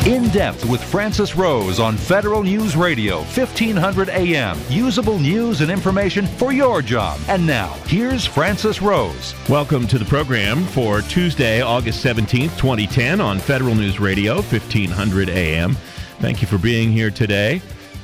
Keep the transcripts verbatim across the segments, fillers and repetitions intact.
In Depth with Francis Rose on Federal News Radio, fifteen hundred A M. Usable news and information for your job. And now, here's Francis Rose. Welcome to the program for Tuesday, August seventeenth, twenty ten on Federal News Radio, fifteen hundred A M. Thank you for being here today.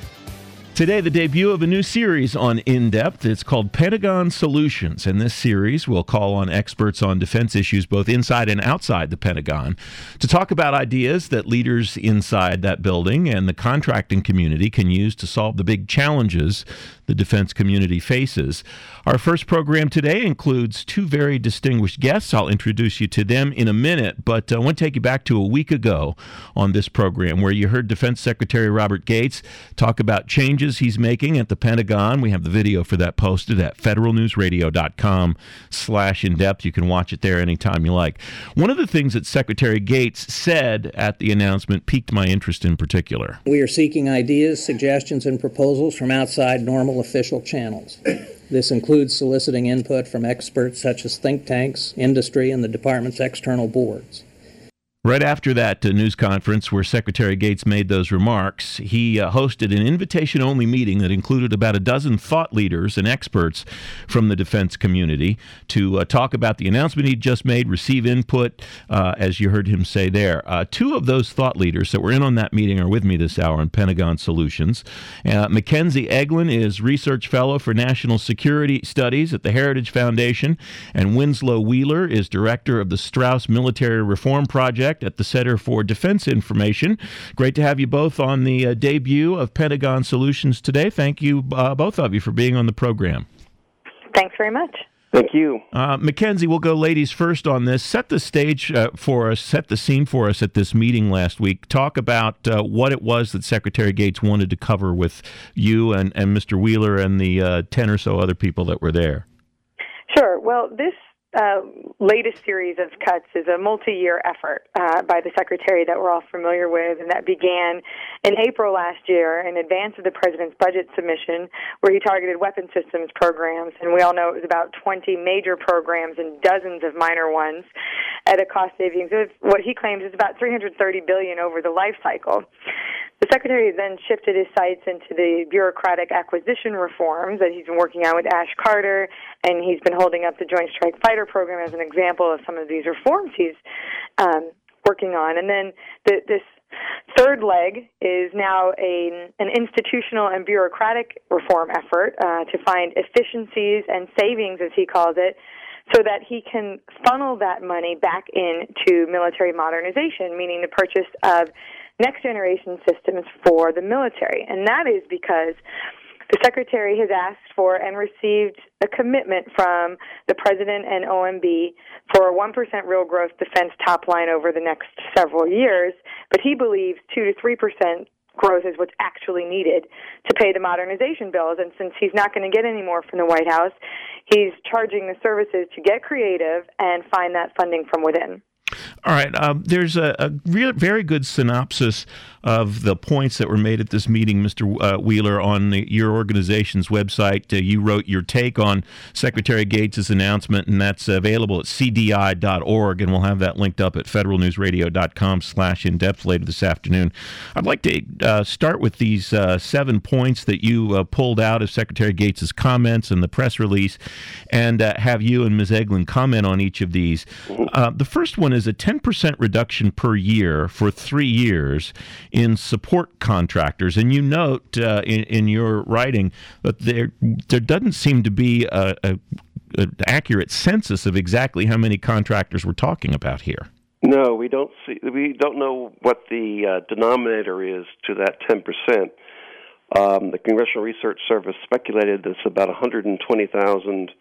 Today, the debut of a new series on In Depth. It's called Pentagon Solutions, and this series will call on experts on defense issues both inside and outside the Pentagon to talk about ideas that leaders inside that building and the contracting community can use to solve the big challenges the defense community faces. Our first program today includes two very distinguished guests. I'll introduce you to them in a minute, but I want to take you back to a week ago on this program where you heard Defense Secretary Robert Gates talk about changes he's making at the Pentagon. We have the video for that posted at federalnewsradio.com slash in-depth. You can watch it there anytime you like. One of the things that Secretary Gates said at the announcement piqued my interest in particular. We are seeking ideas, suggestions, and proposals from outside normal official channels. This includes soliciting input from experts such as think tanks, industry, and the department's external boards. Right after that uh, news conference where Secretary Gates made those remarks, he uh, hosted an invitation-only meeting that included about a dozen thought leaders and experts from the defense community to uh, talk about the announcement he just made, receive input, uh, as you heard him say there. Uh, two of those thought leaders that were in on that meeting are with me this hour on Pentagon Solutions. Uh, Mackenzie Eglin is Research Fellow for National Security Studies at the Heritage Foundation, and Winslow Wheeler is Director of the Strauss Military Reform Project at the Center for Defense Information. Great to have you both on the uh, debut of Pentagon Solutions today. Thank you, uh, both of you, for being on the program. Thanks very much. Thank you. Uh, Mackenzie, we'll go ladies first on this. Set the stage uh, for us, set the scene for us at this meeting last week. Talk about uh, what it was that Secretary Gates wanted to cover with you and, and Mister Wheeler and the uh, ten or so other people that were there. Sure. Well, this Uh, latest series of cuts is a multi-year effort uh, by the Secretary that we're all familiar with, and that began in April last year in advance of the President's budget submission, where he targeted weapon systems programs, and we all know it was about twenty major programs and dozens of minor ones at a cost savings of what he claims is about three hundred thirty billion dollars over the life cycle. The Secretary then shifted his sights into the bureaucratic acquisition reforms that he's been working on with Ash Carter, and he's been holding up the Joint Strike Fighter program as an example of some of these reforms he's um, working on. And then the, this third leg is now a, an institutional and bureaucratic reform effort uh, to find efficiencies and savings, as he calls it, so that he can funnel that money back into military modernization, meaning the purchase of next-generation systems for the military. And that is because the Secretary has asked for and received a commitment from the President and O M B for a one percent real growth defense top line over the next several years, but he believes two to three percent growth is what's actually needed to pay the modernization bills. And since he's not going to get any more from the White House, he's charging the services to get creative and find that funding from within. All right. Um, there's a, a real, very good synopsis of the points that were made at this meeting, Mister Uh, Wheeler, on the, your organization's website. Uh, you wrote your take on Secretary Gates' announcement, and that's available at c d i dot org, and we'll have that linked up at federalnewsradio.com slash in-depth later this afternoon. I'd like to uh, start with these uh, seven points that you uh, pulled out of Secretary Gates' comments and the press release, and uh, have you and Miz Eglin comment on each of these. Uh, the first one is a ten percent reduction per year for three years in support contractors. And you note uh, in, in your writing that there there doesn't seem to be a, a, an accurate census of exactly how many contractors we're talking about here. No, we don't see. We don't know what the uh, denominator is to that ten percent. Um, the Congressional Research Service speculated that it's about one hundred twenty thousand.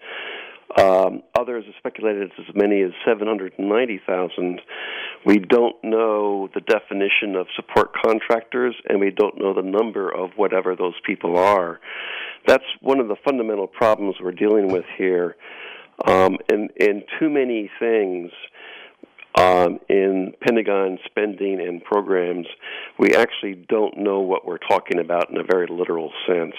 Um, others have speculated it's as many as seven hundred ninety thousand. We don't know the definition of support contractors, and we don't know the number of whatever those people are. That's one of the fundamental problems we're dealing with here. Um, and, and too many things um, in Pentagon spending and programs, we actually don't know what we're talking about in a very literal sense.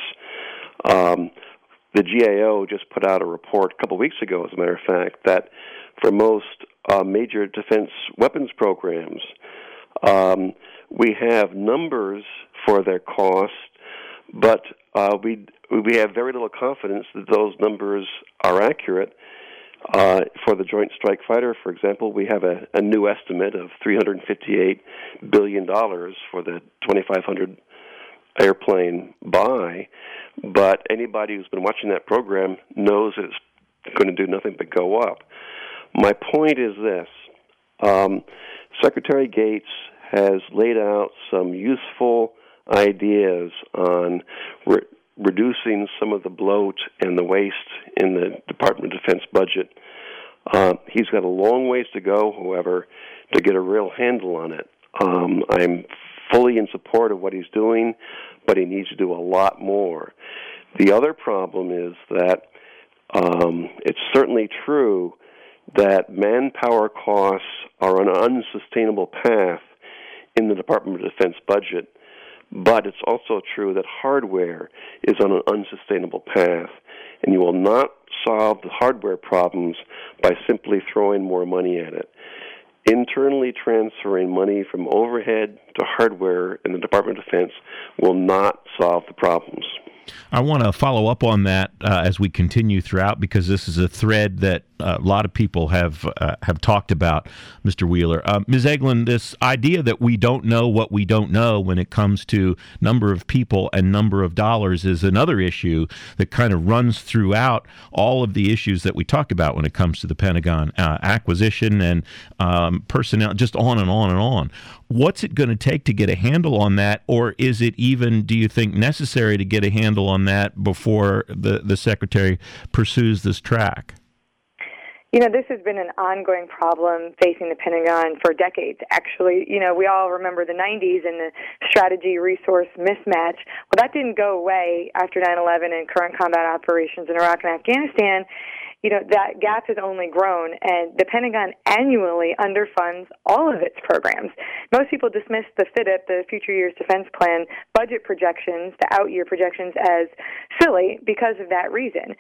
Um, The G A O just put out a report a couple of weeks ago, as a matter of fact, that for most uh, major defense weapons programs, um, We have numbers for their costs, but uh, we we have very little confidence that those numbers are accurate. Uh, for the Joint Strike Fighter, for example, we have a, a new estimate of three hundred fifty-eight billion dollars for the twenty-five hundred airplane buy, but anybody who's been watching that program knows it's going to do nothing but go up. My point is this. Um, Secretary Gates has laid out some useful ideas on re- reducing some of the bloat and the waste in the Department of Defense budget. Uh, he's got a long ways to go, however, to get a real handle on it. Um, I'm fully in support of what he's doing, but he needs to do a lot more. The other problem is that um, it's certainly true that manpower costs are on an unsustainable path in the Department of Defense budget, but it's also true that hardware is on an unsustainable path, and you will not solve the hardware problems by simply throwing more money at it. Internally transferring money from overhead to hardware in the Department of Defense will not solve the problems. I want to follow up on that uh, as we continue throughout, because this is a thread that uh, a lot of people have uh, have talked about, Mister Wheeler. Uh, Miz Eglin, this idea that we don't know what we don't know when it comes to number of people and number of dollars is another issue that kind of runs throughout all of the issues that we talk about when it comes to the Pentagon uh, acquisition and um, personnel, just on and on and on. What's it going to take to get a handle on that, or is it even, do you think, necessary to get a handle on that before the, the Secretary pursues this track? You know, this has been an ongoing problem facing the Pentagon for decades, actually. You know, we all remember the nineties and the strategy-resource mismatch. Well, that didn't go away after nine eleven and current combat operations in Iraq and Afghanistan. You know, that gap has only grown, and the Pentagon annually underfunds all of its programs. Most people dismiss the F Y D P, the Future Years Defense Plan, budget projections, the out-year projections, as silly because of that reason.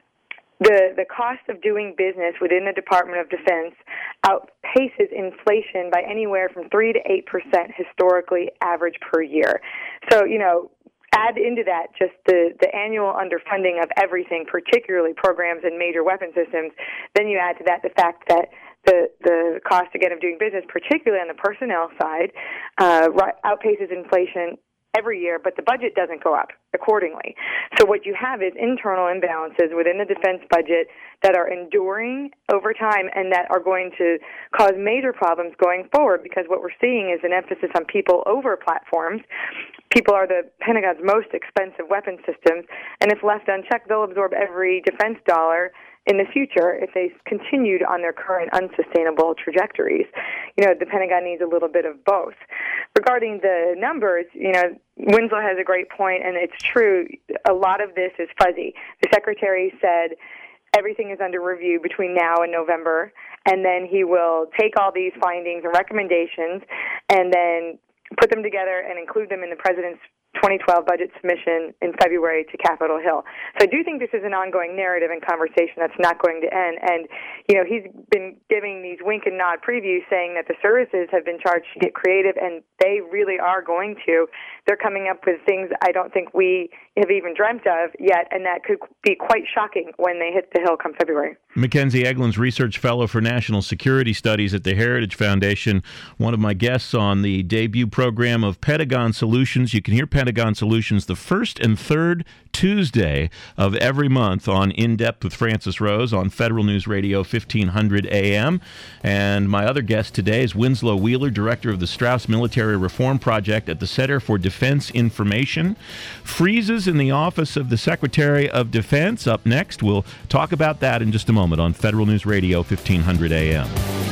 The the cost of doing business within the Department of Defense outpaces inflation by anywhere from three to eight percent historically average per year. So, you know, add into that just the, the annual underfunding of everything, particularly programs and major weapon systems. Then you add to that the fact that the the cost, again, of doing business, particularly on the personnel side, uh, outpaces inflation every year, but the budget doesn't go up accordingly. So what you have is internal imbalances within the defense budget that are enduring over time and that are going to cause major problems going forward, because what we're seeing is an emphasis on people over platforms. People are the Pentagon's most expensive weapon systems, and if left unchecked, they'll absorb every defense dollar in the future if they continued on their current unsustainable trajectories. You know, the Pentagon needs a little bit of both. Regarding the numbers, you know, Winslow has a great point, and it's true. A lot of this is fuzzy. The Secretary said everything is under review between now and November, and then he will take all these findings and recommendations and then put them together and include them in the President's twenty twelve budget submission in February to Capitol Hill. So I do think this is an ongoing narrative and conversation that's not going to end. And, you know, he's been giving these wink and nod previews saying that the services have been charged to get creative, and they really are going to. They're coming up with things I don't think we have even dreamt of yet, and that could be quite shocking when they hit the Hill come February. Mackenzie Eglin's Research Fellow for National Security Studies at the Heritage Foundation, one of my guests on the debut program of Pentagon Solutions. You can hear Pentagon Solutions the first and third Tuesday of every month on In Depth with Francis Rose on Federal News Radio fifteen hundred A M. And my other guest today is Winslow Wheeler, Director of the Strauss Military Reform Project at the Center for Defense Information. Freezes in the Office of the Secretary of Defense. Up next, we'll talk about that in just a moment on Federal News Radio fifteen hundred A M.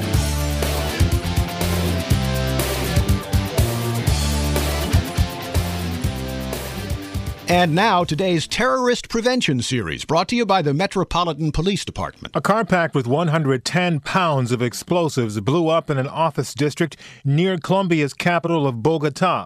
And now, today's Terrorist Prevention Series, brought to you by the Metropolitan Police Department. A car packed with one hundred ten pounds of explosives blew up in an office district near Colombia's capital of Bogota.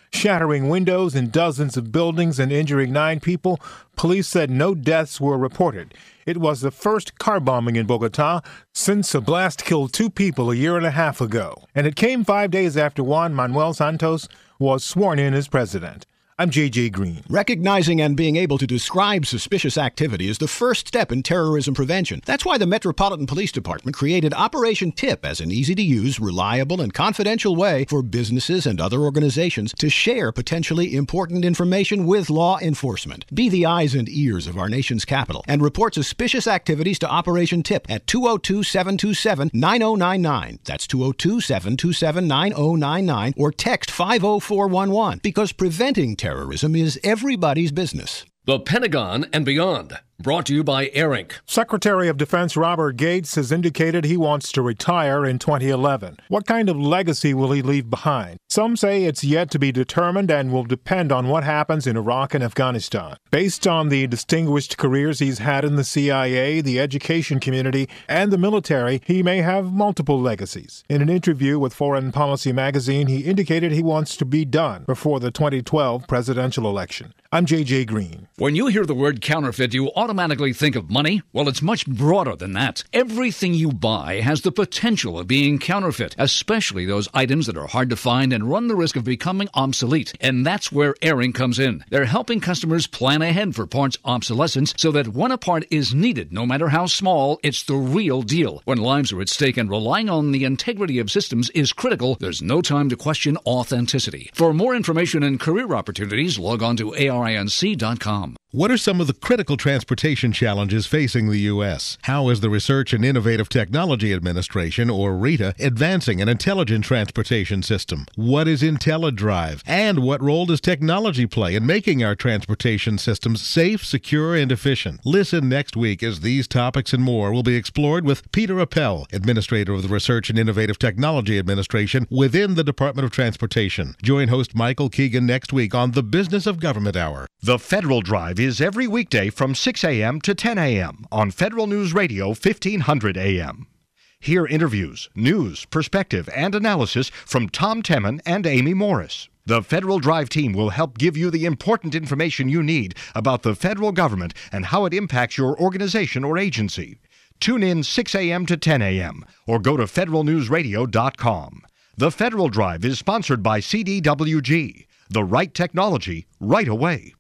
shattering windows in dozens of buildings and injuring nine people. Police said no deaths were reported. It was the first car bombing in Bogota since a blast killed two people a year and a half ago. And it came five days after Juan Manuel Santos was sworn in as president. I'm J J Green. Recognizing and being able to describe suspicious activity is the first step in terrorism prevention. That's why the Metropolitan Police Department created Operation TIP as an easy-to-use, reliable, and confidential way for businesses and other organizations to share potentially important information with law enforcement. Be the eyes and ears of our nation's capital and report suspicious activities to Operation TIP at two oh two, seven two seven, nine oh nine nine. That's two oh two, seven two seven, nine oh nine nine or text five oh four one one, because preventing terrorism Terrorism is everybody's business. The Pentagon and Beyond, brought to you by AirInc. Secretary of Defense Robert Gates has indicated he wants to retire in twenty eleven. What kind of legacy will he leave behind? Some say it's yet to be determined and will depend on what happens in Iraq and Afghanistan. Based on the distinguished careers he's had in the C I A, the education community, and the military, he may have multiple legacies. In an interview with Foreign Policy magazine, he indicated he wants to be done before the twenty twelve presidential election. I'm J J Green. When you hear the word counterfeit, you automatically think of money? Well, it's much broader than that. Everything you buy has the potential of being counterfeit, especially those items that are hard to find and run the risk of becoming obsolete. And that's where AirInc comes in. They're helping customers plan ahead for parts obsolescence so that when a part is needed, no matter how small, it's the real deal. When lives are at stake and relying on the integrity of systems is critical, there's no time to question authenticity. For more information and career opportunities, log on to A R I N C dot com. What are some of the critical transportation challenges facing the U S? How is the Research and Innovative Technology Administration, or RITA, advancing an intelligent transportation system? What is IntelliDrive? And what role does technology play in making our transportation systems safe, secure, and efficient? Listen next week as these topics and more will be explored with Peter Appel, Administrator of the Research and Innovative Technology Administration within the Department of Transportation. Join host Michael Keegan next week on the Business of Government Hour. The Federal Drive is every weekday from six a.m. to ten a.m. on Federal News Radio fifteen hundred A M. Hear interviews, news, perspective, and analysis from Tom Temin and Amy Morris. The Federal Drive team will help give you the important information you need about the federal government and how it impacts your organization or agency. Tune in six a.m. to ten a.m. or go to federal news radio dot com. The Federal Drive is sponsored by C D W G. The right technology, right away.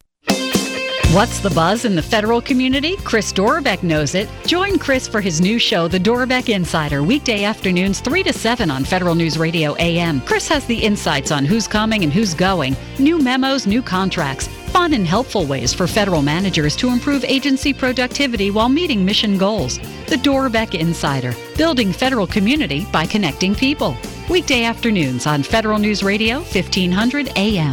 What's the buzz in the federal community? Chris Dorbeck knows it. Join Chris for his new show, The Dorbeck Insider, weekday afternoons three to seven on Federal News Radio A M. Chris has the insights on who's coming and who's going, new memos, new contracts, fun and helpful ways for federal managers to improve agency productivity while meeting mission goals. The Dorbeck Insider, building federal community by connecting people. Weekday afternoons on Federal News Radio fifteen hundred A M.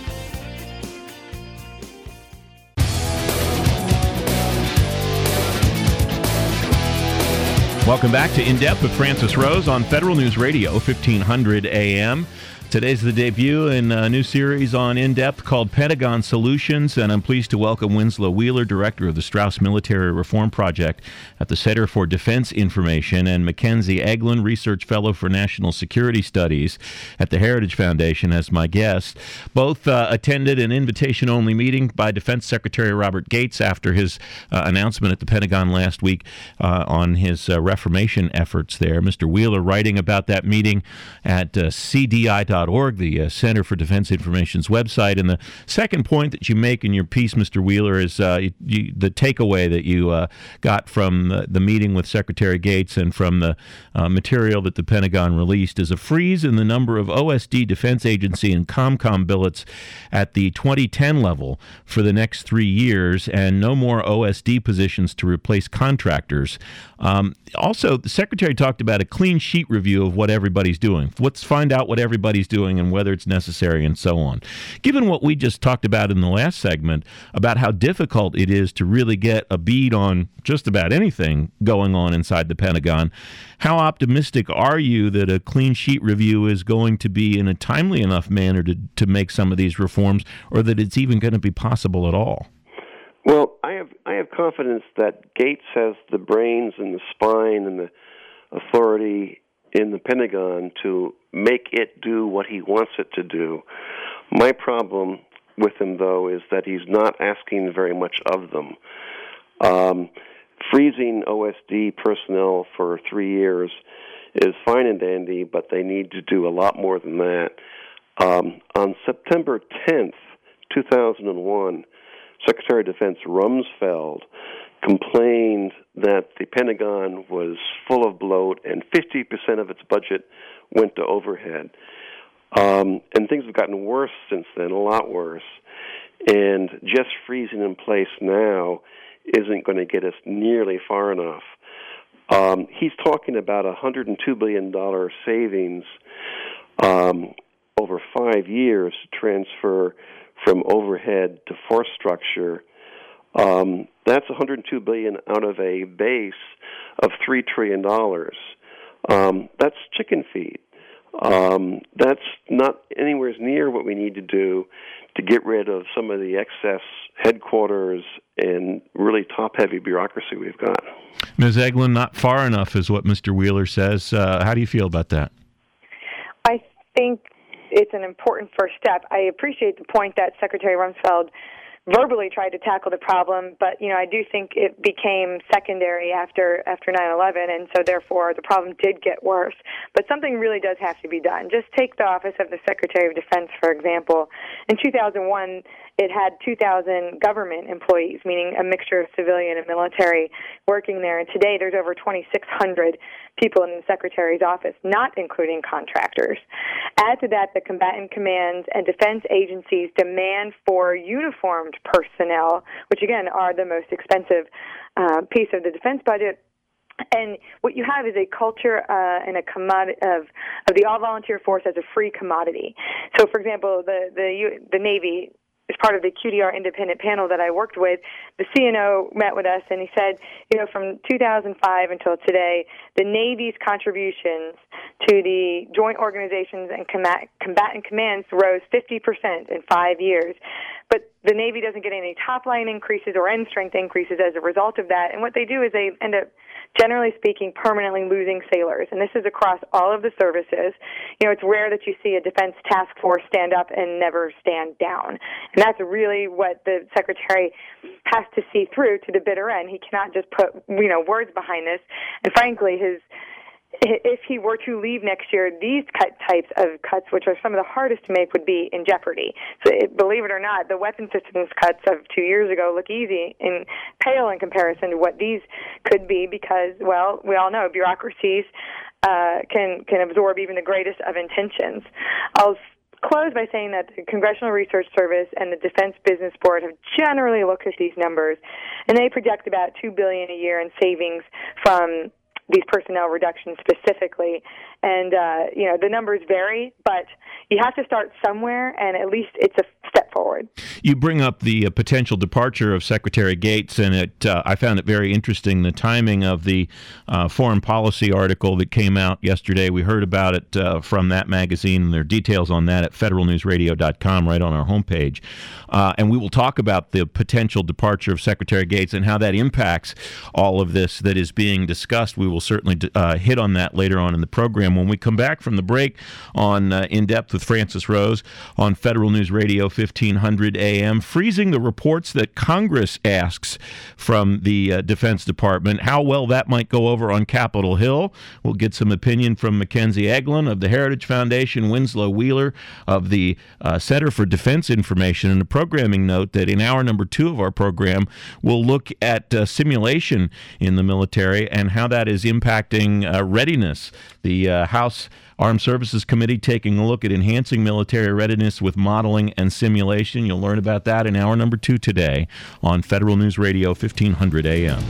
Welcome back to In Depth with Francis Rose on Federal News Radio, fifteen hundred A M. Today's the debut in a new series on In Depth called Pentagon Solutions, and I'm pleased to welcome Winslow Wheeler, Director of the Strauss Military Reform Project at the Center for Defense Information, and Mackenzie Eglin, Research Fellow for National Security Studies at the Heritage Foundation, as my guests. Both uh, attended an invitation-only meeting by Defense Secretary Robert Gates after his uh, announcement at the Pentagon last week uh, on his uh, reformation efforts there. Mister Wheeler writing about that meeting at uh, C D I dot org, the uh, Center for Defense Information's website. And the second point that you make in your piece, Mister Wheeler, is uh, you, you, the takeaway that you uh, got from the, the meeting with Secretary Gates and from the uh, material that the Pentagon released is a freeze in the number of O S D Defense Agency and COMCOM billets at the twenty ten level for the next three years and no more O S D positions to replace contractors. Um, also, the Secretary talked about a clean sheet review of what everybody's doing. Let's find out what everybody's doing and whether it's necessary and so on. Given what we just talked about in the last segment about how difficult it is to really get a bead on just about anything going on inside the Pentagon, how optimistic are you that a clean sheet review is going to be in a timely enough manner to, to make some of these reforms, or that it's even going to be possible at all? Well, I have I have confidence that Gates has the brains and the spine and the authority in the Pentagon to make it do what he wants it to do. My problem with him, though, is that he's not asking very much of them. Um, freezing O S D personnel for three years is fine and dandy, but they need to do a lot more than that. Um, on September tenth, two thousand one, Secretary of Defense Rumsfeld complained that the Pentagon was full of bloat and fifty percent of its budget went to overhead. Um, and things have gotten worse since then, a lot worse. And just freezing in place now isn't going to get us nearly far enough. Um, he's talking about a one hundred two billion dollars savings um, over five years to transfer from overhead to force structure. Um, that's one hundred two billion dollars out of a base of three trillion dollars. Um, that's chicken feed. Um, that's not anywhere near what we need to do to get rid of some of the excess headquarters and really top-heavy bureaucracy we've got. Miz Eglin, not far enough is what Mister Wheeler says. Uh, how do you feel about that? I think it's an important first step. I appreciate the point that Secretary Rumsfeld verbally tried to tackle the problem, but you know I do think it became secondary after after nine eleven, and so therefore the problem did get worse. But something really does have to be done. Just take the Office of the Secretary of Defense, for example. In two thousand one, it had two thousand government employees, meaning a mixture of civilian and military, working there. And today there's over twenty-six hundred people in the Secretary's office, not including contractors. Add to that the combatant commands and defense agencies' demand for uniformed personnel, which again are the most expensive uh, piece of the defense budget. And what you have is a culture uh, and a commodity of, of the all-volunteer force as a free commodity. So, for example, the the, the Navy, as part of the Q D R independent panel that I worked with, the C N O met with us and he said, you know, from two thousand five until today, the Navy's contributions to the joint organizations and combat, combatant commands rose fifty percent in five years. But the Navy doesn't get any top-line increases or end strength increases as a result of that. And what they do is they end up, generally speaking, permanently losing sailors. And this is across all of the services. You know, it's rare that you see a defense task force stand up and never stand down. And that's really what the Secretary has to see through to the bitter end. He cannot just put, you know, words behind this. And frankly, his if he were to leave next year, these cut types of cuts, which are some of the hardest to make, would be in jeopardy. So it, believe it or not, the weapon systems cuts of two years ago look easy and pale in comparison to what these could be because, well, we all know bureaucracies uh, can, can absorb even the greatest of intentions. I'll close by saying that the Congressional Research Service and the Defense Business Board have generally looked at these numbers, and they project about two billion dollars a year in savings from these personnel reductions specifically. And, uh, you know, the numbers vary, but you have to start somewhere, and at least it's a step forward. You bring up the uh, potential departure of Secretary Gates, and it uh, I found it very interesting, the timing of the uh, foreign policy article that came out yesterday. We heard about it uh, from that magazine, and there are details on that at federal news radio dot com right on our homepage. Uh, and we will talk about the potential departure of Secretary Gates and how that impacts all of this that is being discussed. We will certainly uh, hit on that later on in the program. When we come back from the break on uh, In Depth with Francis Rose on Federal News Radio fifteen hundred A M, freezing the reports that Congress asks from the uh, Defense Department, how well that might go over on Capitol Hill. We'll get some opinion from Mackenzie Eglin of the Heritage Foundation, Winslow Wheeler of the uh, Center for Defense Information, and a programming note that in hour number two of our program, we'll look at uh, simulation in the military and how that is impacting uh, readiness. The uh, House Armed Services Committee taking a look at enhancing military readiness with modeling and simulation. You'll learn about that in hour number two today on Federal News Radio fifteen hundred A M.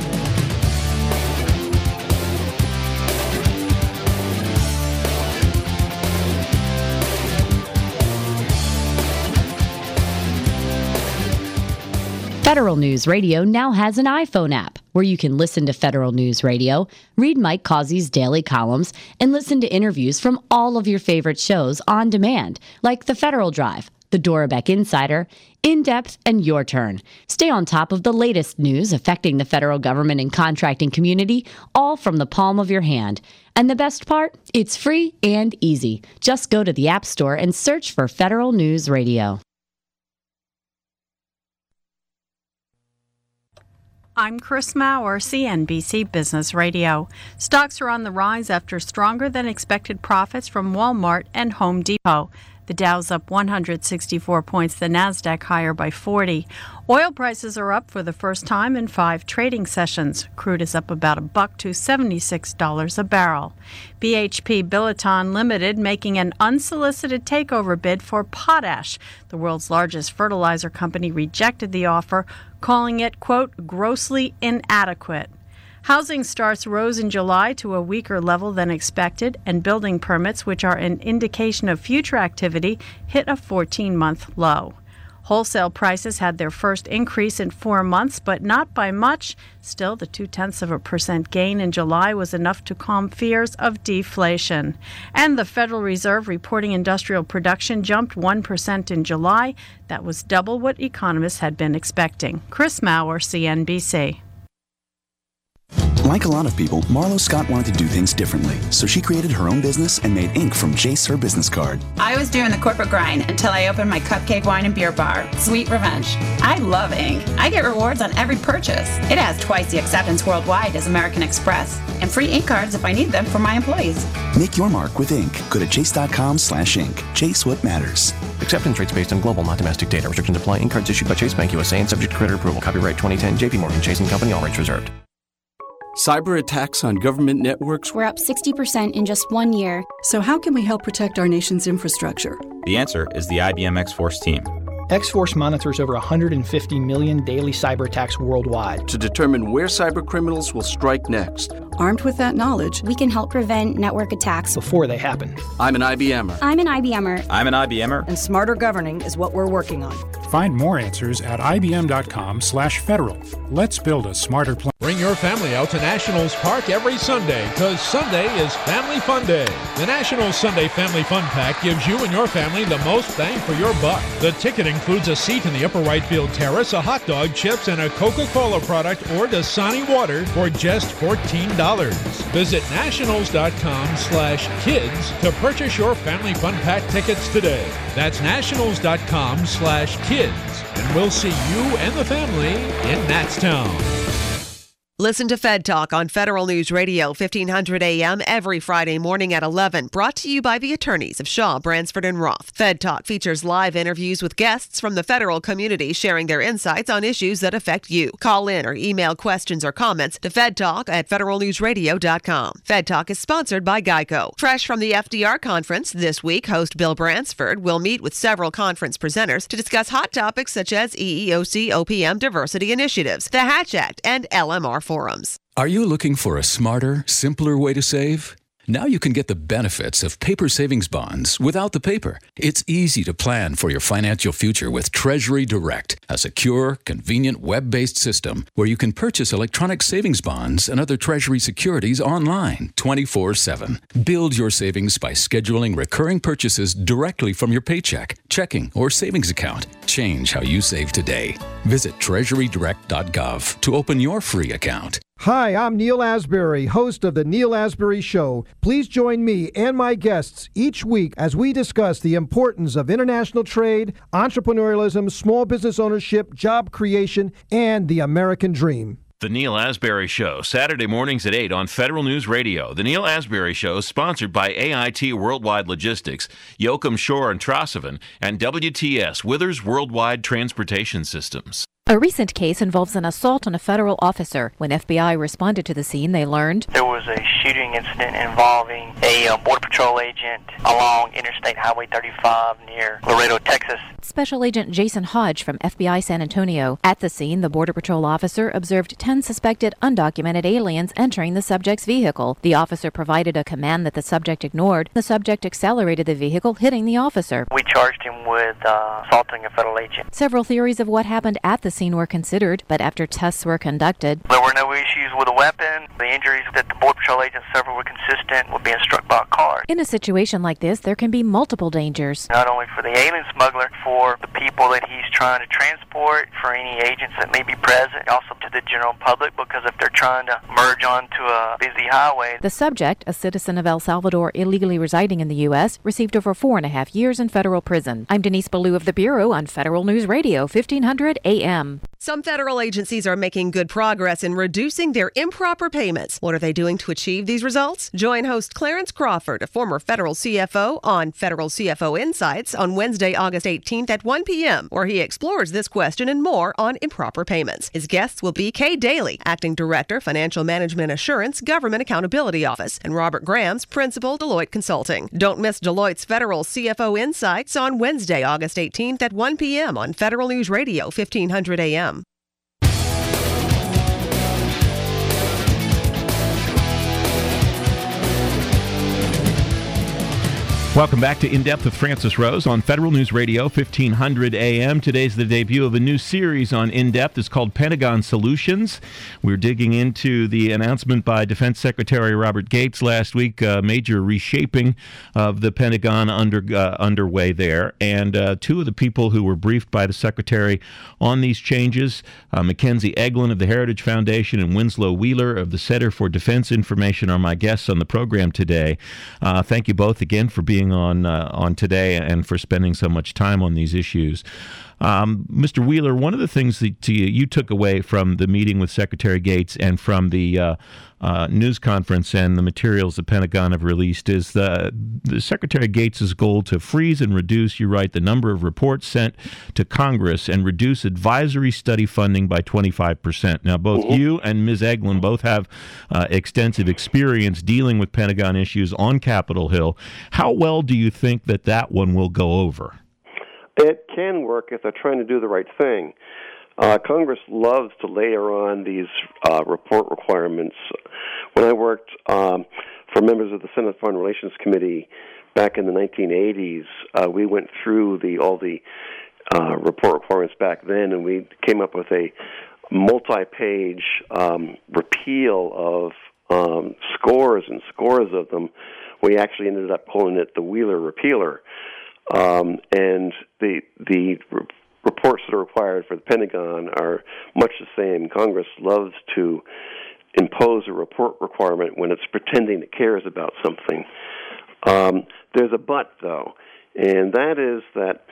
Federal News Radio now has an iPhone app where you can listen to Federal News Radio, read Mike Causey's daily columns, and listen to interviews from all of your favorite shows on demand, like The Federal Drive, The Dora Beck Insider, in-depth and your turn. Stay on top of the latest news affecting the federal government and contracting community, all from the palm of your hand. And the best part? It's free and easy. Just go to the App Store and search for Federal News Radio. I'm Chris Maurer, C N B C Business Radio. Stocks are on the rise after stronger than expected profits from Walmart and Home Depot. The Dow's up one hundred sixty-four points, the Nasdaq higher by forty. Oil prices are up for the first time in five trading sessions. Crude is up about a buck to seventy-six dollars a barrel. B H P Billiton Limited making an unsolicited takeover bid for Potash. The world's largest fertilizer company rejected the offer, calling it, quote, grossly inadequate. Housing starts rose in July to a weaker level than expected, and building permits, which are an indication of future activity, hit a fourteen-month low. Wholesale prices had their first increase in four months, but not by much. Still, the two-tenths of a percent gain in July was enough to calm fears of deflation. And the Federal Reserve reporting industrial production jumped one percent in July. That was double what economists had been expecting. Chris Maurer, C N B C. Like a lot of people, Marlo Scott wanted to do things differently, so she created her own business and made ink from Jace, her business card. I was doing the corporate grind until I opened my cupcake wine and beer bar, Sweet Revenge. I love ink. I get rewards on every purchase. It has twice the acceptance worldwide as American Express, and free ink cards if I need them for my employees. Make your mark with ink. Go to jace.com slash ink. Jace, what matters. Acceptance rates based on global, not domestic data. Restrictions apply. Ink cards issued by Chase Bank U S A and subject to credit approval. Copyright twenty ten, J P Morgan Chase and Company. All rights reserved. Cyber attacks on government networks were up sixty percent in just one year. So how can we help protect our nation's infrastructure? The answer is the I B M X-Force team. X-Force monitors over one hundred fifty million daily cyber attacks worldwide to determine where cyber criminals will strike next. Armed with that knowledge, we can help prevent network attacks before they happen. I'm an I B M er. I'm an I B M er. I'm an I B M er. And smarter governing is what we're working on. Find more answers at ibm.com slash federal. Let's build a smarter planet. Bring your family out to Nationals Park every Sunday, because Sunday is Family Fun Day. The Nationals Sunday Family Fun Pack gives you and your family the most bang for your buck. The ticket includes a seat in the upper right field terrace, a hot dog, chips, and a Coca-Cola product or Dasani water for just fourteen dollars. Visit nationals.com slash kids to purchase your Family Fun Pack tickets today. That's nationals.com slash kids. And we'll see you and the family in Natstown. Listen to Fed Talk on Federal News Radio, fifteen hundred A M every Friday morning at eleven. Brought to you by the attorneys of Shaw, Bransford and Roth. Fed Talk features live interviews with guests from the federal community sharing their insights on issues that affect you. Call in or email questions or comments to fedtalk at federal news radio dot com. Fed Talk is sponsored by Geico. Fresh from the F D R conference this week, host Bill Bransford will meet with several conference presenters to discuss hot topics such as E E O C O P M diversity initiatives, the Hatch Act, and L M R forums. Are you looking for a smarter, simpler way to save? Now you can get the benefits of paper savings bonds without the paper. It's easy to plan for your financial future with Treasury Direct, a secure, convenient web-based system where you can purchase electronic savings bonds and other Treasury securities online twenty-four seven. Build your savings by scheduling recurring purchases directly from your paycheck, checking, or savings account. Change how you save today. Visit treasury direct dot gov to open your free account. Hi, I'm Neil Asbury, host of The Neil Asbury Show. Please join me and my guests each week as we discuss the importance of international trade, entrepreneurialism, small business ownership, job creation, and the American dream. The Neil Asbury Show, Saturday mornings at eight on Federal News Radio. The Neil Asbury Show is sponsored by A I T Worldwide Logistics, Yoakum Shore and Trosevin, and W T S, Withers Worldwide Transportation Systems. A recent case involves an assault on a federal officer. When F B I responded to the scene, they learned there was a shooting incident involving a uh, Border Patrol agent along Interstate Highway thirty-five near Laredo, Texas. Special Agent Jason Hodge from F B I San Antonio. At the scene, the Border Patrol officer observed ten suspected undocumented aliens entering the subject's vehicle. The officer provided a command that the subject ignored. The subject accelerated the vehicle, hitting the officer. We charged him with uh, assaulting a federal agent. Several theories of what happened at the scene were considered, but after tests were conducted, there were no issues with a weapon. The injuries that the Border Patrol agents suffered were consistent with being struck by a car. In a situation like this, there can be multiple dangers. Not only for the alien smuggler, for the people that he's trying to transport, for any agents that may be present, also to the general public, because if they're trying to merge onto a busy highway. The subject, a citizen of El Salvador illegally residing in the U S, received over four and a half years in federal prison. I'm Denise Ballou of the Bureau on Federal News Radio, fifteen hundred A M. Some federal agencies are making good progress in reducing their improper payments. What are they doing to achieve these results? Join host Clarence Crawford, a former federal C F O, on Federal C F O Insights on Wednesday, August eighteenth at one p.m., where he explores this question and more on improper payments. His guests will be Kay Daly, Acting Director, Financial Management Assurance, Government Accountability Office, and Robert Grams, Principal, Deloitte Consulting. Don't miss Deloitte's Federal C F O Insights on Wednesday, August eighteenth at one p.m. on Federal News Radio, fifteen hundred A M. Welcome back to In Depth with Francis Rose on Federal News Radio, fifteen hundred A M. Today's the debut of a new series on In Depth. It's called Pentagon Solutions. We're digging into the announcement by Defense Secretary Robert Gates last week, a major reshaping of the Pentagon under uh, underway there. And uh, two of the people who were briefed by the Secretary on these changes, uh, Mackenzie Eglin of the Heritage Foundation and Winslow Wheeler of the Center for Defense Information, are my guests on the program today. Uh, thank you both again for being on uh, on today and for spending so much time on these issues. Um, Mister Wheeler, one of the things that you, you took away from the meeting with Secretary Gates and from the uh, uh, news conference and the materials the Pentagon have released is the, the Secretary Gates' goal to freeze and reduce, you write, the number of reports sent to Congress and reduce advisory study funding by twenty-five percent. Now, both mm-hmm. you and Miz Eglin both have uh, extensive experience dealing with Pentagon issues on Capitol Hill. How well do you think that that one will go over? It can work if they're trying to do the right thing. Uh, Congress loves to layer on these uh, report requirements. When I worked um, for members of the Senate Foreign Relations Committee back in the nineteen eighties, uh, we went through the all the uh, report requirements back then, and we came up with a multi-page um, repeal of um, scores and scores of them. We actually ended up calling it the Wheeler Repealer. Um, and the the re- reports that are required for the Pentagon are much the same. Congress loves to impose a report requirement when it's pretending it cares about something. Um, there's a but, though, and that is that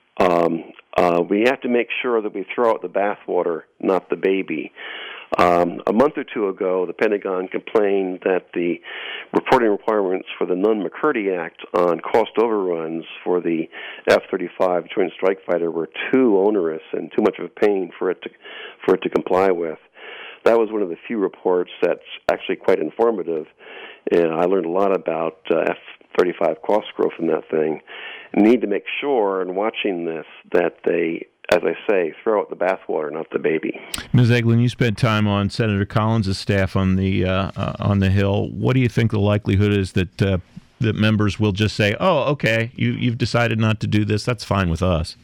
um, uh, we have to make sure that we throw out the bathwater, not the baby. Um, a month or two ago, the Pentagon complained that the reporting requirements for the Nunn-McCurdy Act on cost overruns for the F thirty-five Joint Strike Fighter were too onerous and too much of a pain for it to for it to comply with. That was one of the few reports that's actually quite informative. And I learned a lot about uh, F thirty-five cost growth in that thing. Need to make sure, in watching this, that they, as I say, throw out the bathwater, not the baby. Miz Eglin, you spent time on Senator Collins' staff on the uh, uh, on the Hill. What do you think the likelihood is that uh, that members will just say, "Oh, okay, you you've decided not to do this. That's fine with us"?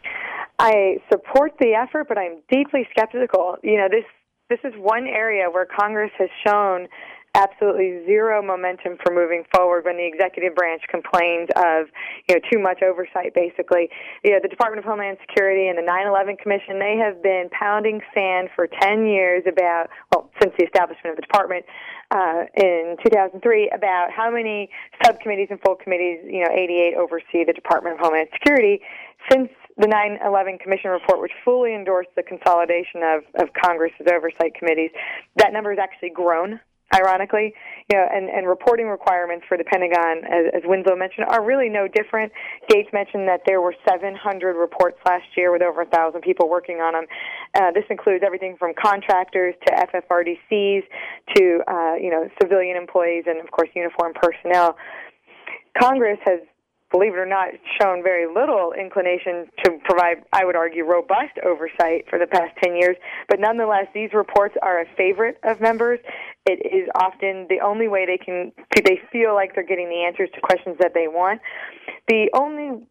I support the effort, but I'm deeply skeptical. You know, this this is one area where Congress has shown absolutely zero momentum for moving forward when the executive branch complains of, you know, too much oversight, basically. You know, the Department of Homeland Security and the nine eleven Commission, they have been pounding sand for ten years about, well, since the establishment of the department uh, in two thousand three, about how many subcommittees and full committees, you know, eighty-eight oversee the Department of Homeland Security. Since the nine eleven Commission report, which fully endorsed the consolidation of, of Congress's oversight committees, that number has actually grown. Ironically, you know, and, and reporting requirements for the Pentagon, as, as Winslow mentioned, are really no different. Gates mentioned that there were seven hundred reports last year with over one thousand people working on them. Uh, this includes everything from contractors to F F R D Cs to, uh, you know, civilian employees and, of course, uniformed personnel. Congress has, believe it or not, shown very little inclination to provide, I would argue, robust oversight for the past ten years. But nonetheless, these reports are a favorite of members. It is often the only way they can, they feel like they're getting the answers to questions that they want. The only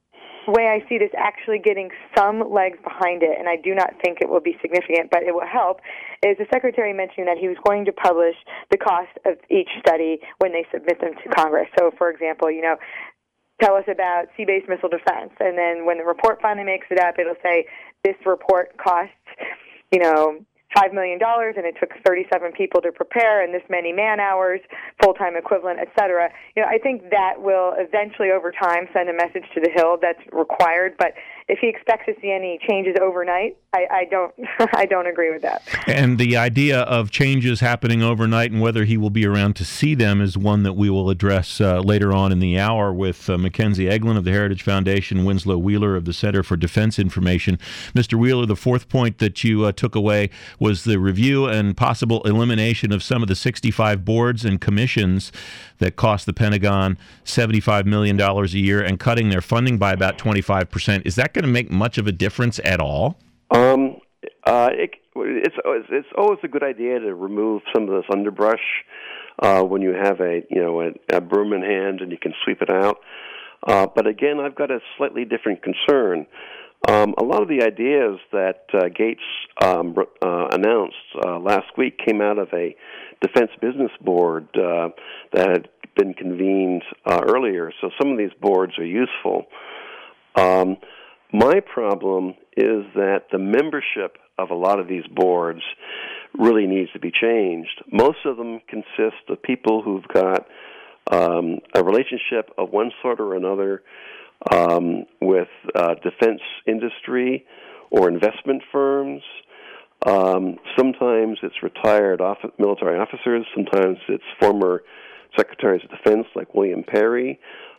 way I see this actually getting some legs behind it, and I do not think it will be significant, but it will help, is the Secretary mentioning that he was going to publish the cost of each study when they submit them to Congress. So, for example, you know, tell us about sea-based missile defense, and then when the report finally makes it up, it'll say this report costs, you know, five million dollars, and it took thirty-seven people to prepare, and this many man-hours, full-time equivalent, et cetera. You know, I think that will eventually, over time, send a message to the Hill that's required. But if he expects to see any changes overnight, I, I don't, I don't agree with that. And the idea of changes happening overnight and whether he will be around to see them is one that we will address uh, later on in the hour with uh, Mackenzie Eglin of the Heritage Foundation, Winslow Wheeler of the Center for Defense Information. Mister Wheeler, the fourth point that you uh, took away was the review and possible elimination of some of the sixty-five boards and commissions that cost the Pentagon seventy-five million dollars a year and cutting their funding by about twenty-five percent. Is that going to make much of a difference at all? Um, uh, it, it's it's always a good idea to remove some of this underbrush uh, when you have a you know a, a broom in hand and you can sweep it out. Uh, but again, I've got a slightly different concern. Um, a lot of the ideas that uh, Gates um, uh, announced uh, last week came out of a Defense Business Board uh, that had been convened uh, earlier, so some of these boards are useful. Um, my problem is that the membership of a lot of these boards really needs to be changed. Most of them consist of people who've got um, a relationship of one sort or another Um, with uh, defense industry or investment firms. Um, sometimes it's retired off- military officers. Sometimes it's former secretaries of defense like William Perry.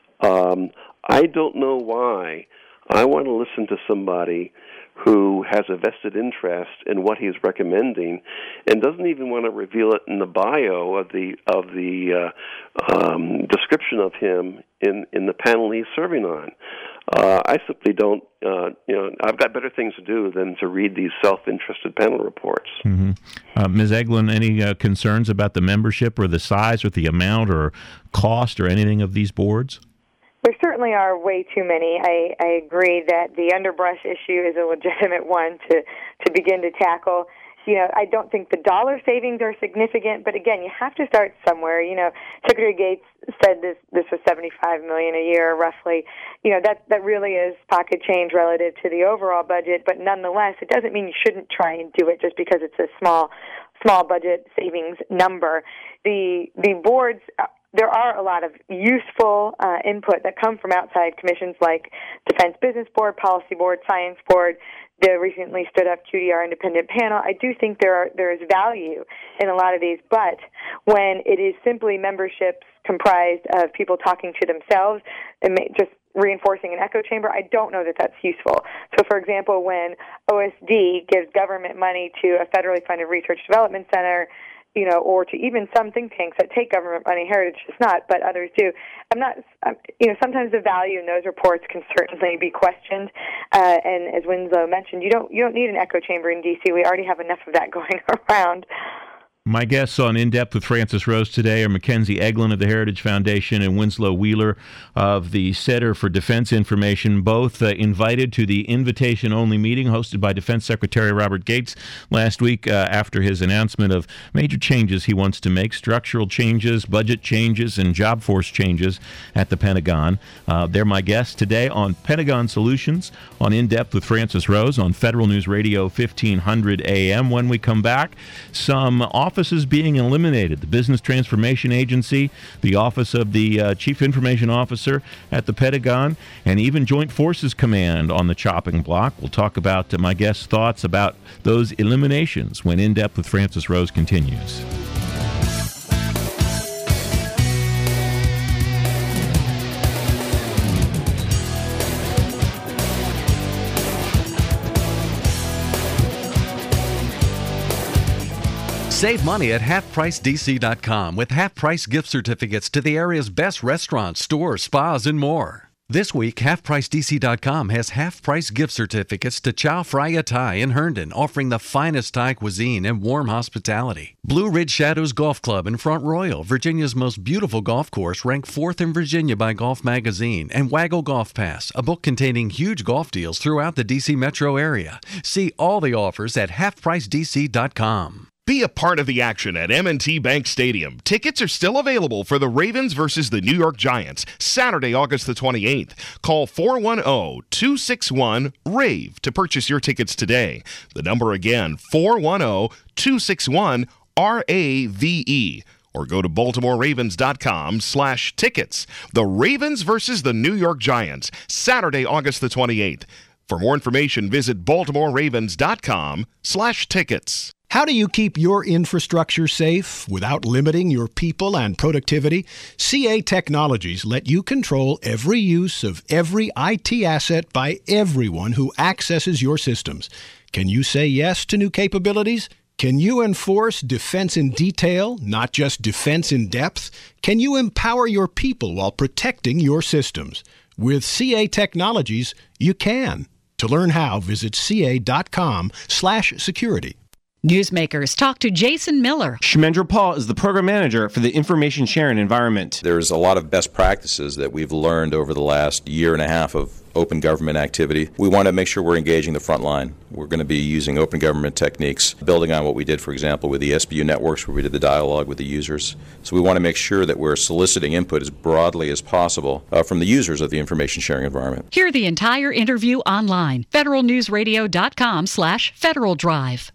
Um, I don't know why I want to listen to somebody who has a vested interest in what he's recommending and doesn't even want to reveal it in the bio of the of the uh, um, description of him in, in the panel he's serving on. Uh, I simply don't, uh, you know, I've got better things to do than to read these self-interested panel reports. Mm-hmm. Uh, Miz Eglin, any uh, concerns about the membership or the size or the amount or cost or anything of these boards? There certainly are way too many. I, I agree that the underbrush issue is a legitimate one to, to begin to tackle. You know, I don't think the dollar savings are significant, but again, you have to start somewhere. You know, Secretary Gates said this this was seventy-five million dollars a year, roughly. You know, that that really is pocket change relative to the overall budget, but nonetheless, it doesn't mean you shouldn't try and do it just because it's a small small budget savings number. The the boards. There are a lot of useful uh, input that come from outside commissions like Defense Business Board, Policy Board, Science Board, the recently stood up Q D R independent panel. I do think there are there is value in a lot of these, but when it is simply memberships comprised of people talking to themselves and just reinforcing an echo chamber, I don't know that that's useful. So, for example, when O S D gives government money to a federally funded research development center, you know, or to even some think tanks that take government money, Heritage does not, but others do. I'm not, I'm, you know, sometimes the value in those reports can certainly be questioned. Uh, and as Winslow mentioned, you don't, you don't need an echo chamber in D C. We already have enough of that going around. My guests on In Depth with Frances Rose today are Mackenzie Eglin of the Heritage Foundation and Winslow Wheeler of the Center for Defense Information, both uh, invited to the invitation-only meeting hosted by Defense Secretary Robert Gates last week uh, after his announcement of major changes he wants to make, structural changes, budget changes, and job force changes at the Pentagon. Uh, they're my guests today on Pentagon Solutions on In Depth with Frances Rose on Federal News Radio fifteen hundred A M. When we come back, some offices being eliminated. The Business Transformation Agency, the Office of the uh, Chief Information Officer at the Pentagon, and even Joint Forces Command on the chopping block. We'll talk about uh, my guest's thoughts about those eliminations when In Depth with Frances Rose continues. Save money at half price D C dot com with half-price gift certificates to the area's best restaurants, stores, spas, and more. This week, half price D C dot com has half-price gift certificates to Chow Phraia Thai in Herndon, offering the finest Thai cuisine and warm hospitality. Blue Ridge Shadows Golf Club in Front Royal, Virginia's most beautiful golf course, ranked fourth in Virginia by Golf Magazine, and Waggle Golf Pass, a book containing huge golf deals throughout the D C metro area. See all the offers at half price D C dot com. Be a part of the action at M and T Bank Stadium. Tickets are still available for the Ravens versus the New York Giants, Saturday, August the twenty-eighth. Call four one zero, two six one, RAVE to purchase your tickets today. The number again, four one zero, two six one, R A V E. Or go to baltimore ravens dot com slash tickets. The Ravens versus the New York Giants, Saturday, August the twenty-eighth. For more information, visit baltimore ravens dot com slash tickets. How do you keep your infrastructure safe without limiting your people and productivity? C A Technologies let you control every use of every I T asset by everyone who accesses your systems. Can you say yes to new capabilities? Can you enforce defense in detail, not just defense in depth? Can you empower your people while protecting your systems? With C A Technologies, you can. To learn how, visit ca.com slash security. Newsmakers talk to Jason Miller. Shmendra Paul is the program manager for the Information Sharing Environment. There's a lot of best practices that we've learned over the last year and a half of open government activity. We want to make sure we're engaging the front line. We're going to be using open government techniques, building on what we did, for example, with the S B U networks, where we did the dialogue with the users. So we want to make sure that we're soliciting input as broadly as possible uh, from the users of the information sharing environment. Hear the entire interview online. federal news radio dot com slash Federal Drive.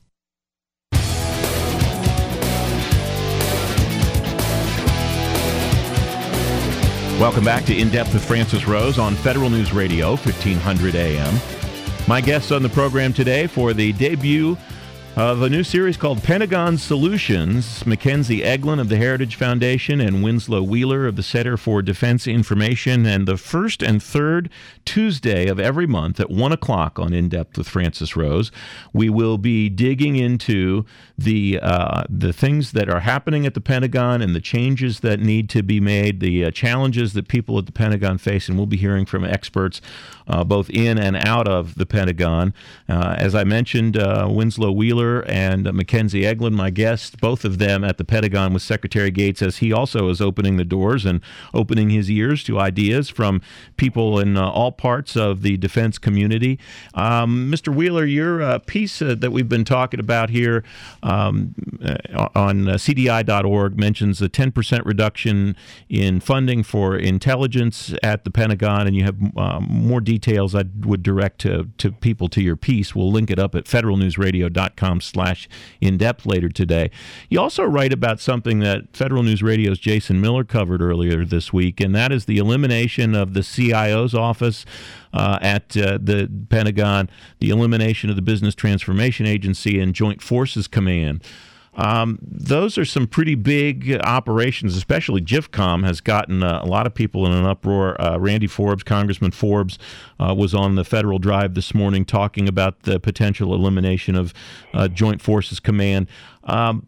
Welcome back to In Depth with Francis Rose on Federal News Radio, fifteen hundred A M. My guests on the program today for the debut of a new series called Pentagon Solutions, Mackenzie Eglin of the Heritage Foundation and Winslow Wheeler of the Center for Defense Information. And the first and third Tuesday of every month at one o'clock on In Depth with Francis Rose, we will be digging into the uh, the things that are happening at the Pentagon and the changes that need to be made, the uh, challenges that people at the Pentagon face, and we'll be hearing from experts uh, both in and out of the Pentagon. Uh, as I mentioned, uh, Winslow Wheeler and uh, Mackenzie Eglin, my guests, both of them at the Pentagon with Secretary Gates, as he also is opening the doors and opening his ears to ideas from people in uh, all parts of the defense community. Um, Mister Wheeler, your uh, piece uh, that we've been talking about here um, uh, on uh, C D I dot org mentions a ten percent reduction in funding for intelligence at the Pentagon, and you have uh, more details I would direct to, to people to your piece. We'll link it up at federal news radio dot com slash in-depth later today. You also write about something that Federal News Radio's Jason Miller covered earlier this week, and that is the elimination of the C I O's office uh, at uh, the Pentagon, the elimination of the Business Transformation Agency and Joint Forces Command. Um, those are some pretty big operations, especially J I F COM has gotten uh, a lot of people in an uproar. Uh, Randy Forbes, Congressman Forbes, uh, was on the Federal Drive this morning talking about the potential elimination of uh, Joint Forces Command. Um,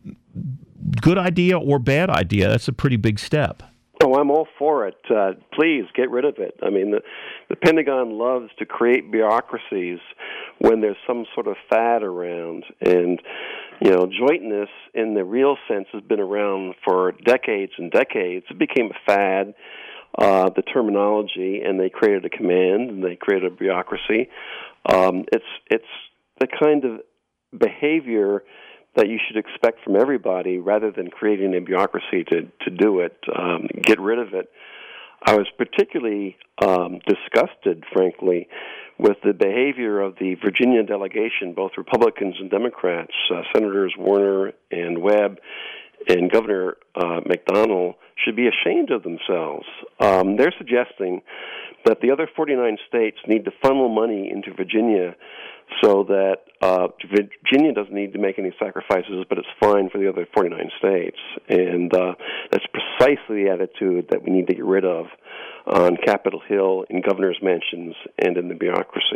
good idea or bad idea? That's a pretty big step. Oh, I'm all for it. Uh, please get rid of it. I mean, the, the Pentagon loves to create bureaucracies when there's some sort of fad around. And, you know, jointness in the real sense has been around for decades and decades. It became a fad, uh, the terminology, and they created a command and they created a bureaucracy. Um, it's it's the kind of behavior that you should expect from everybody rather than creating a bureaucracy to, to do it. Um, get rid of it. I was particularly um, disgusted, frankly, with the behavior of the Virginia delegation, both Republicans and Democrats, uh, Senators Warner and Webb, and Governor uh, McDonnell should be ashamed of themselves. Um, they're suggesting that the other forty-nine states need to funnel money into Virginia so that uh, Virginia doesn't need to make any sacrifices, but it's fine for the other forty-nine states. And uh, that's precisely the attitude that we need to get rid of on Capitol Hill, in governor's mansions, and in the bureaucracy.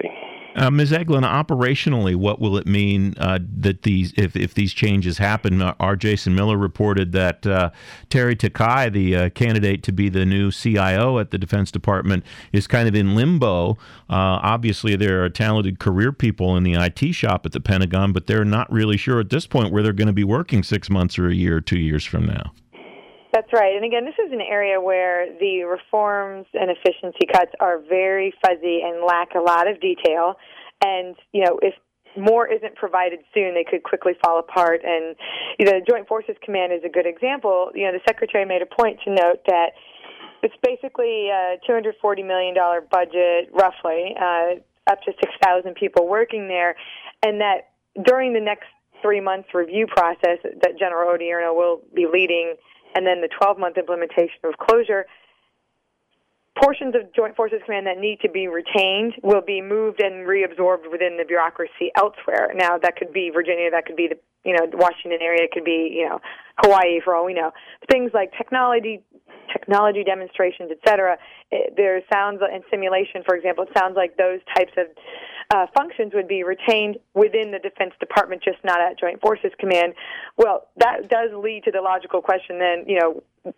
Uh, Miz Eglin, operationally, what will it mean uh, that these, if, if these changes happen? Uh, R. Jason Miller reported that uh, Terry Takai, the uh, candidate to be the new C I O at the Defense Department, is kind of in limbo. Uh, obviously, there are talented career people in the I T shop at the Pentagon, but they're not really sure at this point where they're going to be working six months or a year or two years from now. That's right. And again, this is an area where the reforms and efficiency cuts are very fuzzy and lack a lot of detail. And, you know, if more isn't provided soon, they could quickly fall apart. And, you know, the Joint Forces Command is a good example. You know, the Secretary made a point to note that it's basically a two hundred forty million dollars budget, roughly, uh, up to six thousand people working there, and that during the next three-month review process that General Odierno will be leading, and then the twelve-month implementation of closure, portions of Joint Forces Command that need to be retained will be moved and reabsorbed within the bureaucracy elsewhere. Now, that could be Virginia, that could be the you know Washington area, it could be you know Hawaii, for all we know. Things like technology, technology demonstrations, et cetera. It, there sounds and simulation, for example, it sounds like those types of uh, functions would be retained within the Defense Department, just not at Joint Forces Command. Well, that does lead to the logical question then, you know,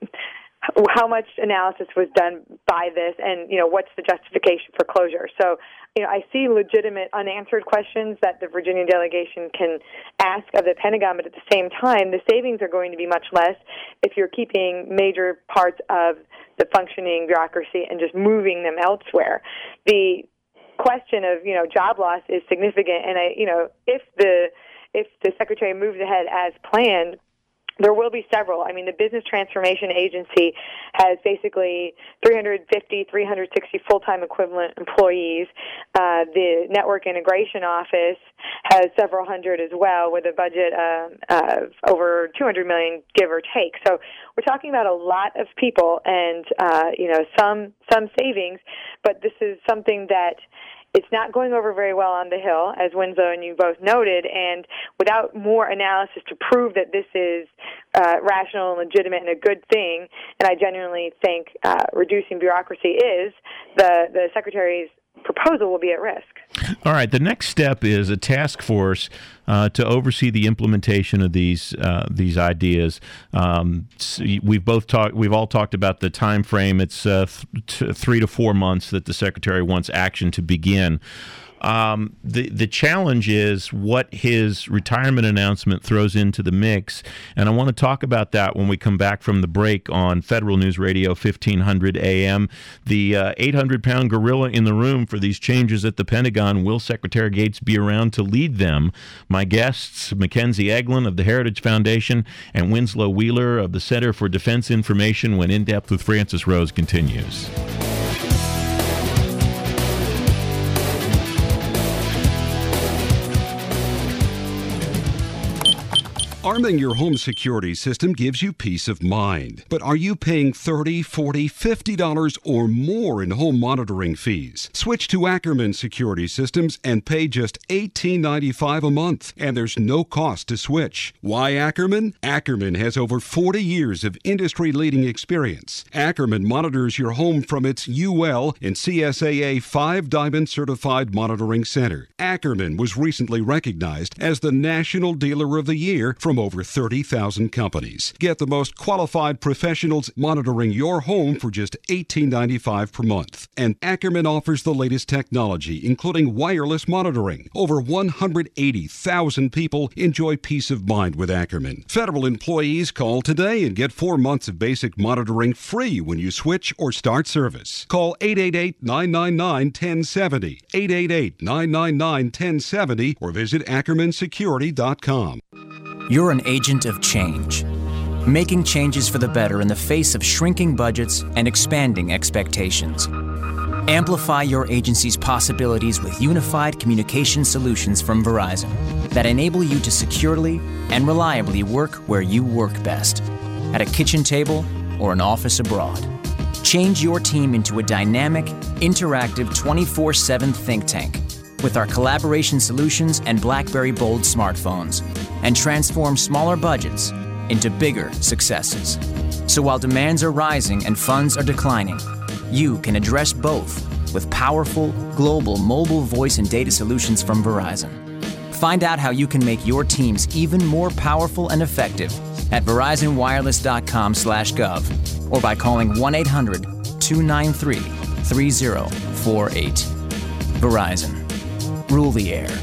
how much analysis was done by this, and you know what's the justification for closure? So, you know, I see legitimate unanswered questions that the Virginia delegation can ask of the Pentagon, but at the same time, the savings are going to be much less if you're keeping major parts of the functioning bureaucracy and just moving them elsewhere. The question of you know job loss is significant, and I you know if the if the Secretary moves ahead as planned, there will be several. I mean, the Business Transformation Agency has basically three hundred fifty, three hundred sixty full-time equivalent employees. Uh, the Network Integration Office has several hundred as well, with a budget uh, of over two hundred million dollars, give or take. So we're talking about a lot of people and, uh, you know, some some savings, but this is something that it's not going over very well on the Hill, as Winslow and you both noted, and without more analysis to prove that this is uh, rational and legitimate and a good thing, and I genuinely think uh, reducing bureaucracy is, the, the Secretary's proposal will be at risk. All right. The next step is a task force uh, to oversee the implementation of these uh, these ideas. Um, we've both talked. We've all talked about the time frame. It's uh, th- t- three to four months that the Secretary wants action to begin. Um, the the challenge is what his retirement announcement throws into the mix, and I want to talk about that when we come back from the break on Federal News Radio fifteen hundred A M. The uh, eight hundred pound gorilla in the room for these changes at the Pentagon, will Secretary Gates be around to lead them? My guests, Mackenzie Eglin of the Heritage Foundation and Winslow Wheeler of the Center for Defense Information, when In Depth with Francis Rose continues. Arming your home security system gives you peace of mind. But are you paying thirty dollars, forty dollars, fifty dollars or more in home monitoring fees? Switch to Ackerman Security Systems and pay just eighteen ninety-five a month. And there's no cost to switch. Why Ackerman? Ackerman has over forty years of industry-leading experience. Ackerman monitors your home from its U L and C S A A five Diamond Certified Monitoring Center. Ackerman was recently recognized as the National Dealer of the Year from over thirty thousand companies. Get the most qualified professionals monitoring your home for just eighteen ninety-five per month. And Ackerman offers the latest technology, including wireless monitoring. Over one hundred eighty thousand people enjoy peace of mind with Ackerman. Federal employees call today and get four months of basic monitoring free when you switch or start service. Call eight eight eight, nine nine nine, one zero seven zero, eight eight eight, nine nine nine, one zero seven zero, or visit ackerman security dot com. You're an agent of change, making changes for the better in the face of shrinking budgets and expanding expectations. Amplify your agency's possibilities with unified communication solutions from Verizon that enable you to securely and reliably work where you work best, at a kitchen table or an office abroad. Change your team into a dynamic, interactive twenty-four seven think tank with our collaboration solutions and BlackBerry Bold smartphones, and transform smaller budgets into bigger successes. So while demands are rising and funds are declining, you can address both with powerful, global mobile voice and data solutions from Verizon. Find out how you can make your teams even more powerful and effective at verizon wireless dot com slash gov or by calling one eight hundred two nine three three zero four eight. Verizon. Rule the air.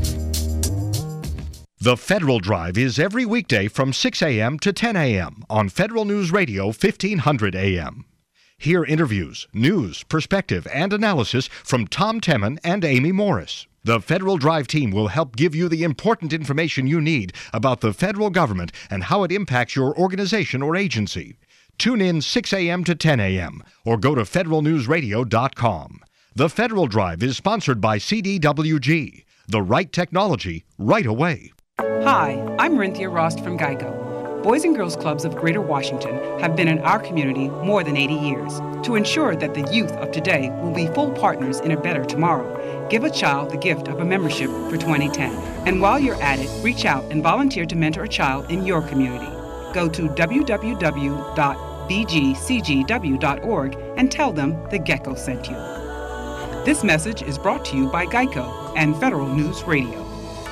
The Federal Drive is every weekday from six a.m. to ten a.m. on Federal News Radio fifteen hundred A M. Hear interviews, news, perspective, and analysis from Tom Temin and Amy Morris. The Federal Drive team will help give you the important information you need about the federal government and how it impacts your organization or agency. Tune in six a.m. to ten a.m. or go to federal news radio dot com. The Federal Drive is sponsored by C D W G. The right technology, right away. Hi, I'm Renthia Rost from Geico. Boys and Girls Clubs of Greater Washington have been in our community more than eighty years. To ensure that the youth of today will be full partners in a better tomorrow, give a child the gift of a membership for twenty ten. And while you're at it, reach out and volunteer to mentor a child in your community. Go to w w w dot b g c g w dot org and tell them the Gecko sent you. This message is brought to you by Geico and Federal News Radio.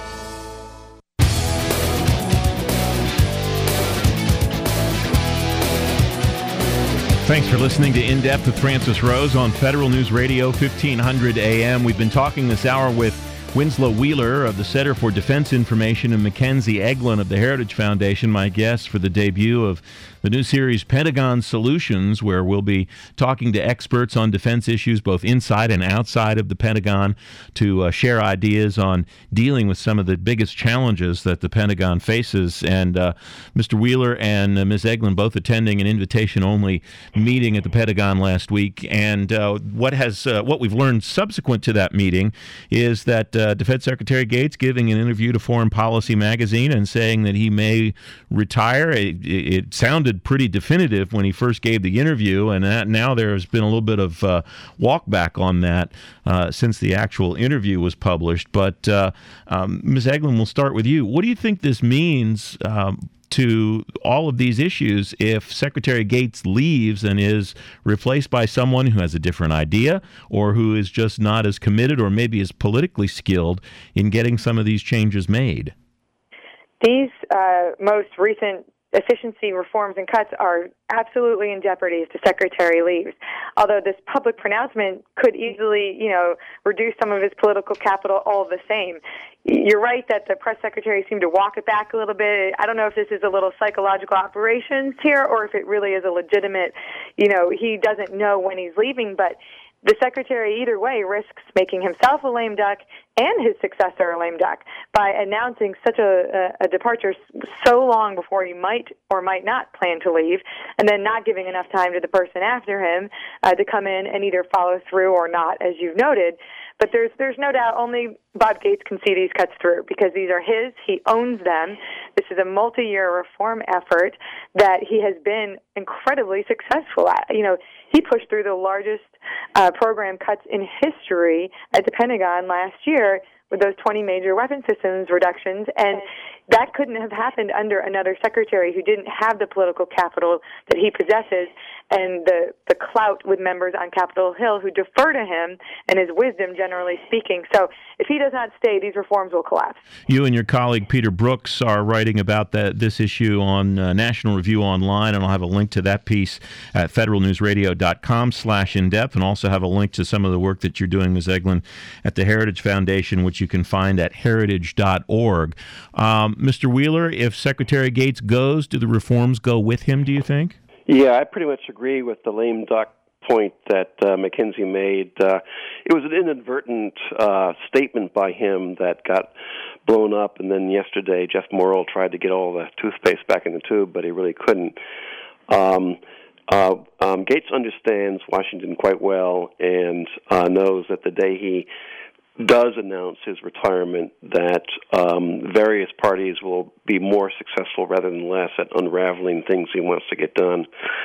Thanks for listening to In Depth with Francis Rose on Federal News Radio fifteen hundred A M. We've been talking this hour with Winslow Wheeler of the Center for Defense Information and Mackenzie Eglin of the Heritage Foundation, my guests for the debut of the new series Pentagon Solutions, where we'll be talking to experts on defense issues both inside and outside of the Pentagon to uh, share ideas on dealing with some of the biggest challenges that the Pentagon faces. And uh, Mister Wheeler and uh, Miz Eglin both attending an invitation-only meeting at the Pentagon last week. And uh, what has uh, what we've learned subsequent to that meeting is that uh, Defense Secretary Gates giving an interview to Foreign Policy magazine and saying that he may retire. It, it sounded pretty definitive when he first gave the interview, and that, now there's been a little bit of uh, walk back on that uh, since the actual interview was published. But uh, um, Miz Eglin, we'll start with you. What do you think this means um, to all of these issues if Secretary Gates leaves and is replaced by someone who has a different idea or who is just not as committed or maybe as politically skilled in getting some of these changes made? These uh, most recent efficiency reforms and cuts are absolutely in jeopardy if the secretary leaves. Although this public pronouncement could easily, you know, reduce some of his political capital all the same. You're right that the press secretary seemed to walk it back a little bit. I don't know if this is a little psychological operations here or if it really is a legitimate, you know, he doesn't know when he's leaving, but the secretary either way risks making himself a lame duck and his successor a lame duck by announcing such a, a, a departure so long before he might or might not plan to leave, and then not giving enough time to the person after him uh, to come in and either follow through or not, as you've noted. But there's there's no doubt only Bob Gates can see these cuts through because these are his. He owns them. This is a multi-year reform effort that he has been incredibly successful at. You know, he pushed through the largest uh, program cuts in history at the Pentagon last year with those twenty major weapon systems reductions, and that couldn't have happened under another secretary who didn't have the political capital that he possesses and the, the clout with members on Capitol Hill who defer to him and his wisdom, generally speaking. So if he does not stay, these reforms will collapse. You and your colleague Peter Brooks are writing about that this issue on uh, National Review Online, and I'll have a link to that piece at federal news radio dot com slash in depth, and also have a link to some of the work that you're doing, Miz Eglin, at the Heritage Foundation, which you can find at heritage dot org. Um, Mister Wheeler, if Secretary Gates goes, do the reforms go with him, do you think? Yeah, I pretty much agree with the lame duck point that uh, Mackenzie made. Uh, it was an inadvertent uh, statement by him that got blown up, and then yesterday Jeff Morrill tried to get all the toothpaste back in the tube, but he really couldn't. Um, uh, um, Gates understands Washington quite well and uh, knows that the day he does announce his retirement, that um, various parties will be more successful rather than less at unraveling things he wants to get done.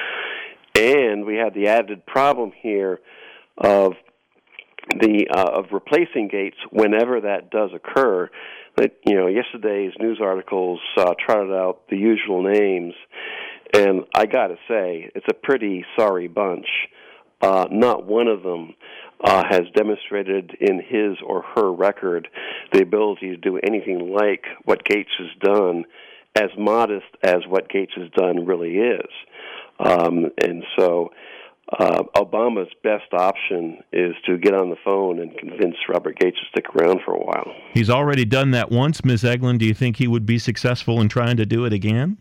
And we have the added problem here of the uh, of replacing Gates whenever that does occur. That, you know, yesterday's news articles uh, trotted out the usual names, and I got to say, it's a pretty sorry bunch. Uh, not one of them uh, has demonstrated in his or her record the ability to do anything like what Gates has done, as modest as what Gates has done really is. Um, and so uh, Obama's best option is to get on the phone and convince Robert Gates to stick around for a while. He's already done that once, Miz Eglin. Do you think he would be successful in trying to do it again?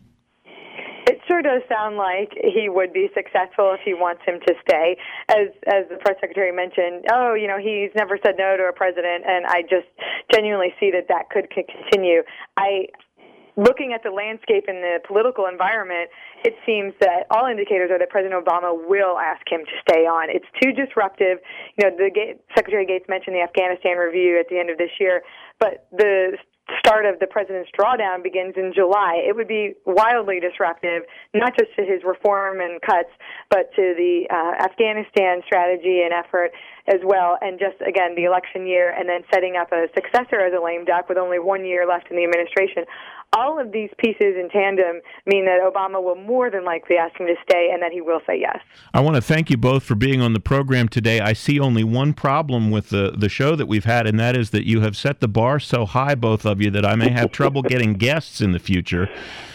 It sure does sound like he would be successful if he wants him to stay. As as the press secretary mentioned, oh, you know, he's never said no to a president, and I just genuinely see that that could continue. I, looking at the landscape in the political environment, it seems that all indicators are that President Obama will ask him to stay on. It's too disruptive. You know, the Secretary Gates mentioned the Afghanistan review at the end of this year, but the start of the president's drawdown begins in July. It would be wildly disruptive, not just to his reform and cuts, but to the uh, Afghanistan strategy and effort as well, and just, again, the election year, and then setting up a successor as a lame duck with only one year left in the administration. All of these pieces in tandem mean that Obama will more than likely ask him to stay, and that he will say yes. I want to thank you both for being on the program today. I see only one problem with the, the show that we've had, and that is that you have set the bar so high, both of you, that I may have trouble getting guests in the future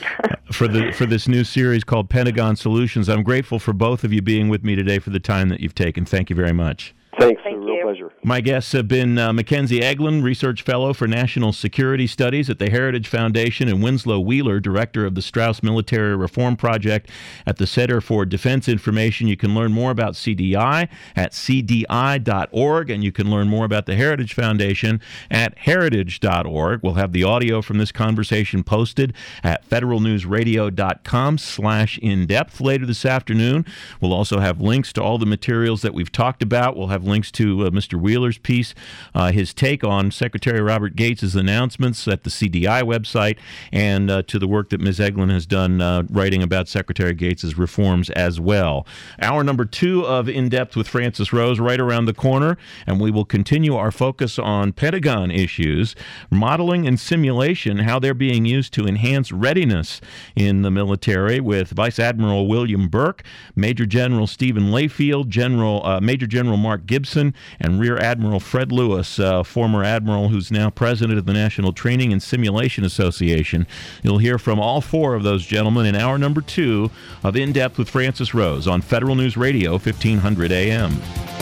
for the for this new series called Pentagon Solutions. I'm grateful for both of you being with me today for the time that you've taken. Thank you very much. Thanks. Thank a real you. pleasure. My guests have been uh, Mackenzie Eglin, Research Fellow for National Security Studies at the Heritage Foundation, and Winslow Wheeler, Director of the Strauss Military Reform Project at the Center for Defense Information. You can learn more about C D I at C D I dot org, and you can learn more about the Heritage Foundation at heritage dot org. We'll have the audio from this conversation posted at federal news radio dot com slash in-depth later this afternoon. We'll also have links to all the materials that we've talked about. We'll have links to uh, Mister Wheeler's piece, uh, his take on Secretary Robert Gates' announcements at the C D I website, and uh, to the work that Miz Eglin has done uh, writing about Secretary Gates' reforms as well. Hour number two of In-Depth with Francis Rose right around the corner, and we will continue our focus on Pentagon issues, modeling and simulation, how they're being used to enhance readiness in the military, with Vice Admiral William Burke, Major General Stephen Layfield, General uh, Major General Mark Gibson, and Rear Admiral Fred Lewis, uh, former admiral who's now president of the National Training and Simulation Association. You'll hear from all four of those gentlemen in hour number two of In-Depth with Francis Rose on Federal News Radio, fifteen hundred A M.